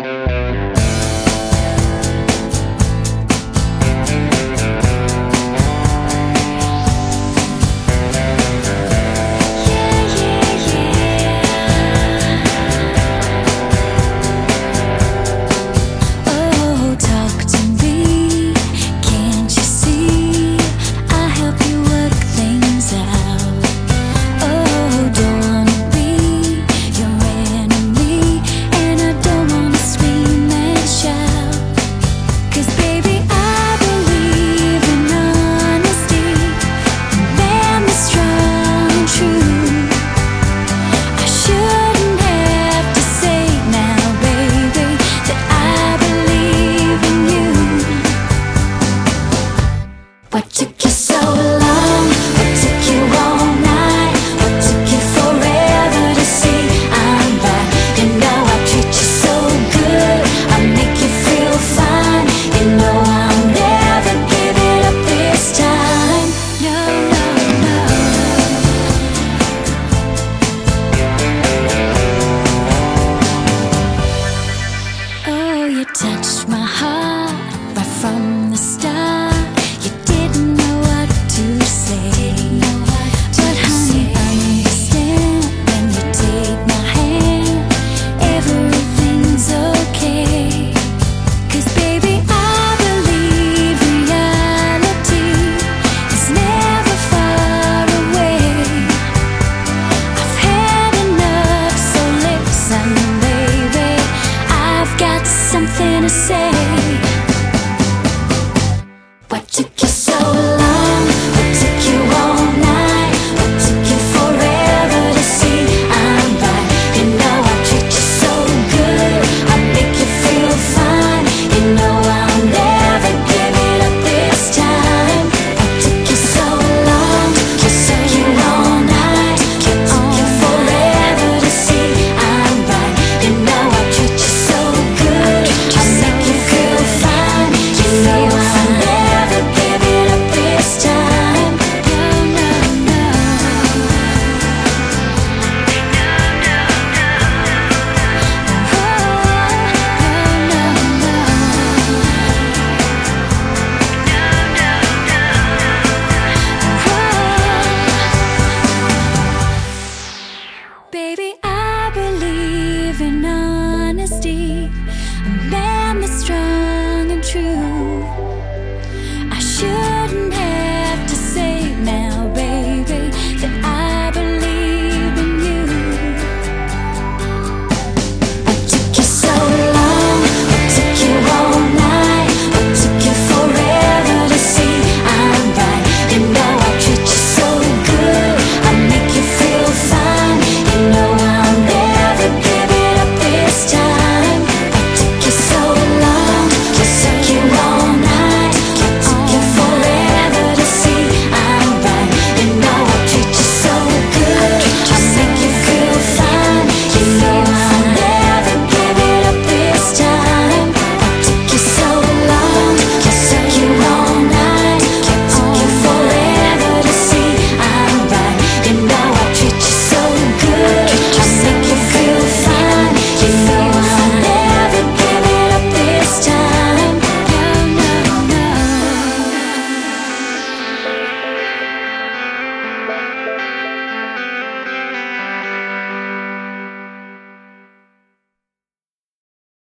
What took you so long? What took you all night? What took you forever to see I'm right? You know I treat you so good, I make you feel fine. You know I'll never give it up this time. No, no, no. Oh, you touched my heart right from the start. But honey, understand when you take my hand, everything's okay. 'Cause baby, I believe reality is never far away. I've had enough, so listen, baby, I've got something to say. What took you so long? What took you all night? What took you forever to see I'm right? You know I treat you so good, I make you feel fine. You know I'll never give it up this time. What took you so long? What took you all night? What took you forever to see I'm right? You know I treat you so good, I make you feel fine. You know I'll never give it up this time. No, no, no. Baby, I believe in honesty.